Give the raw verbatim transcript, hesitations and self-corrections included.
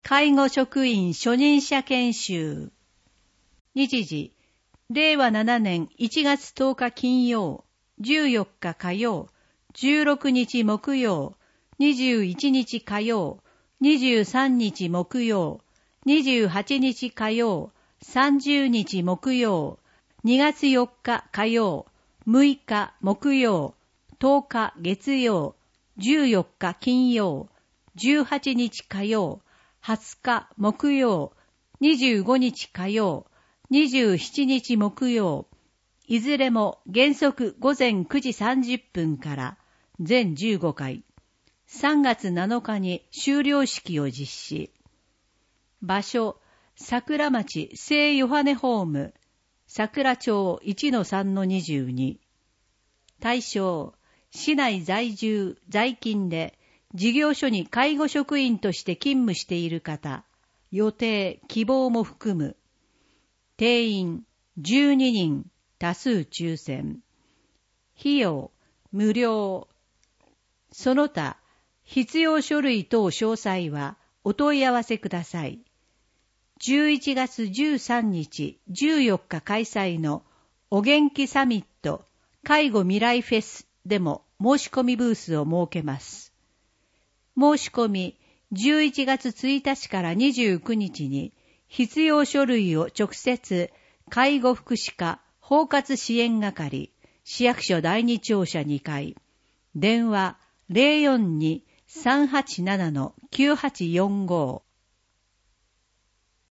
介護職員初任者研修。日時、れいわななねんいちがつとおか金曜、じゅうよっか火曜、じゅうろくにち木曜、にじゅういちにち火曜、にじゅうさんにち木曜、にじゅうはちにち火曜、さんじゅうにち木曜、にがつよっか火曜、むいか木曜、とおか月曜、じゅうよっか金曜、じゅうはちにち火曜、はつか木曜、にじゅうごにち火曜、にじゅうしちにち木曜、いずれも原則ごぜんくじさんじゅっぷんから全じゅうごかい、さんがつなのかに修了式を実施。場所、桜町聖ヨハネホーム、桜町 いちのさんのにじゅうに。対象、市内在住、在勤で、事業所に介護職員として勤務している方、予定、希望も含む。定員、じゅうににん、多数抽選。費用、無料。その他、必要書類等詳細はお問い合わせください。じゅういちがつじゅうさんにち、じゅうよっか開催のお元気サミット介護未来フェスでも申し込みブースを設けます。申し込みじゅういちがつついたちからにじゅうくにちに必要書類を直接介護福祉課包括支援係市役所だいに庁舎にかい電話 ゼロよんに さんはちなな きゅうはちよんご